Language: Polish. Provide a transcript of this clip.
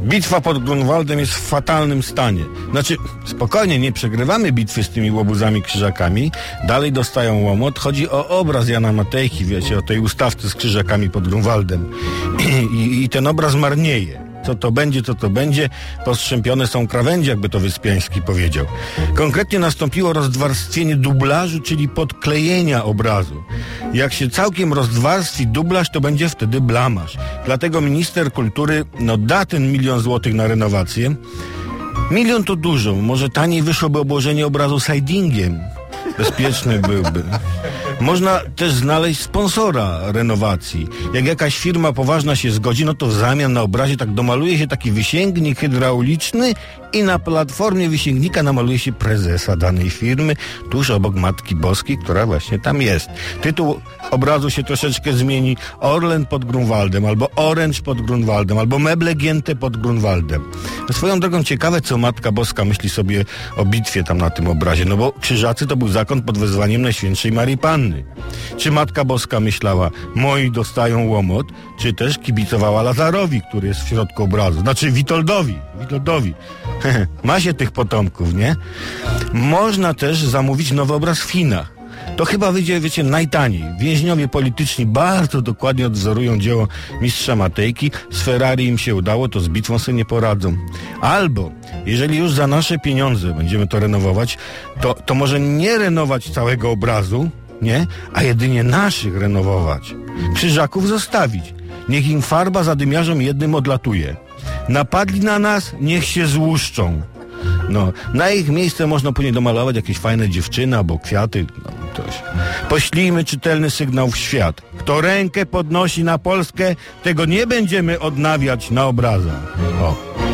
Bitwa pod Grunwaldem jest w fatalnym stanie. Znaczy, spokojnie, nie przegrywamy bitwy z tymi łobuzami krzyżakami. Dalej dostają łomot. Chodzi o obraz Jana Matejki, wiecie, o tej ustawce z krzyżakami pod Grunwaldem. I ten obraz marnieje. Co to będzie, postrzępione są krawędzie, jakby to Wyspiański powiedział. Konkretnie nastąpiło rozdwarstwienie dublażu, czyli podklejenia obrazu. Jak się całkiem rozdwarstwi dublaż, to będzie wtedy blamaż. Dlatego minister kultury, da ten 1 000 000 złotych na renowację. 1 000 000 to dużo, może taniej wyszłoby obłożenie obrazu sidingiem. Bezpieczny byłby. Można też znaleźć sponsora renowacji. Jak jakaś firma poważna się zgodzi, to w zamian na obrazie tak domaluje się taki wysięgnik hydrauliczny i na platformie wysięgnika namaluje się prezesa danej firmy tuż obok Matki Boskiej, która właśnie tam jest. Tytuł obrazu się troszeczkę zmieni. Orlen pod Grunwaldem, albo Oręcz pod Grunwaldem, albo Meble gięte pod Grunwaldem. Swoją drogą ciekawe, co Matka Boska myśli sobie o bitwie tam na tym obrazie, bo krzyżacy to był zakon pod wezwaniem Najświętszej Marii Panny. Czy Matka Boska myślała, moi dostają łomot, czy też kibicowała Lazarowi, który jest w środku obrazu, znaczy Witoldowi. Ma się tych potomków, nie? Można też zamówić nowy obraz w Chinach. To chyba wyjdzie, wiecie, najtaniej. Więźniowie polityczni bardzo dokładnie odwzorują dzieło mistrza Matejki. Z Ferrari im się udało, to z bitwą sobie nie poradzą. Albo, jeżeli już za nasze pieniądze będziemy to renowować, to może nie renować całego obrazu, nie? A jedynie naszych renowować. Krzyżaków zostawić. Niech im farba zadymiarzom jednym odlatuje. Napadli na nas, niech się złuszczą. Na ich miejsce można później domalować jakieś fajne dziewczyny albo kwiaty. Poślijmy czytelny sygnał w świat. Kto rękę podnosi na Polskę, tego nie będziemy odnawiać na obrazach.